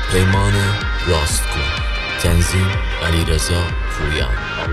پیمان راستگو، تنظیم علیرضا پویان.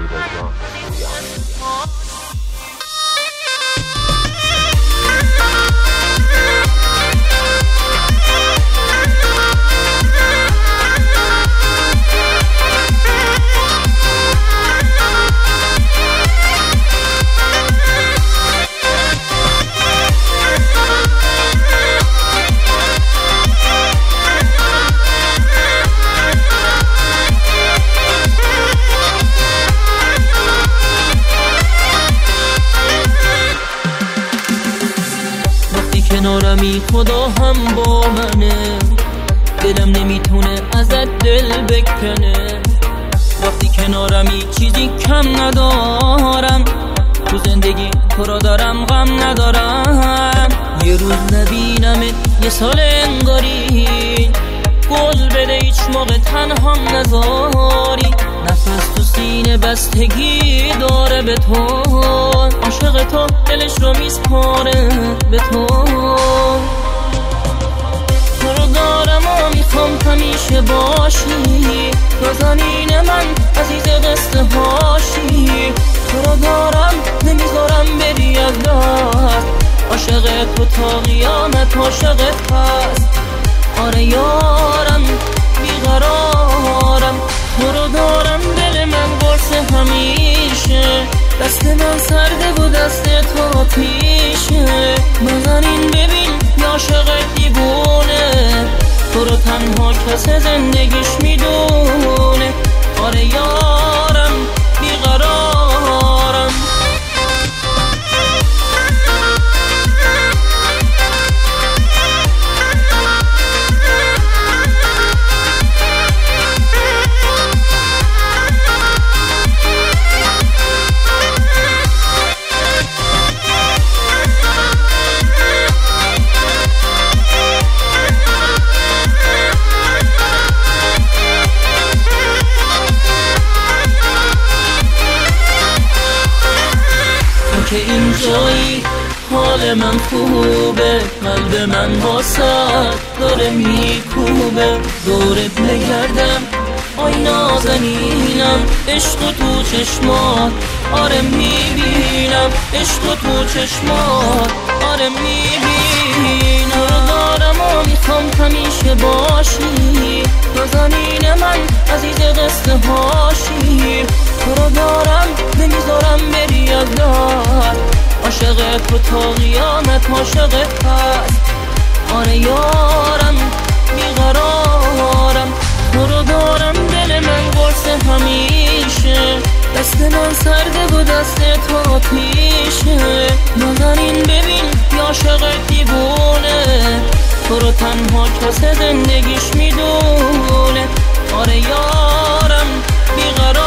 کنارمی خدا هم با منه، دلم نمیتونه ازت دل بکنه. وقتی کنارمی چیزی کم ندارم، تو زندگی تو را دارم غم ندارم. یه روز نبینمت یه سال انگاری، گل بده هیچ موقع تنهام نذاری. نفس تو سینه بستگی داره به تو، عاشق تو دلش رو میسپاره به تو. تو رو دارم و میخوام همیشه باشی، نازنین من عزیز قصه هاشی. تو رو دارم نمیذارم بری از دست، عاشق تو تا قیامت عاشقت هست. آره یارم بیقرارم، تو رو دارم دل من قرص همیشه. دست من سرده و دست تو آتیشه. نازنین ببین یا عاشق دیوونه، تو رو تنها کس زندگیش میدونه. آره یارم بیقرارم. که اینجایی حال من خوبه، قلب من واسط داره میکوبه. دورت نگردم آی نازنینم، عشق تو چشمات آره میبینم. عشق تو چشمات آره میبینم. تو رو دارم و میخوام همیشه باشی، نازنین من عزیز قصه هاشی. تو رو دارم نمیذارم بری از دست، عاشق تو تا قیامت عاشقت هست. آره یارم بیقرارم، تو رو دارم دل من قرص همیشه. دست من سرده و دست تو آتیشه. نازنین ببین یا عاشق دیوونه، تو رو تنها کس زندگیش میدونه. آره یارم بیقرار.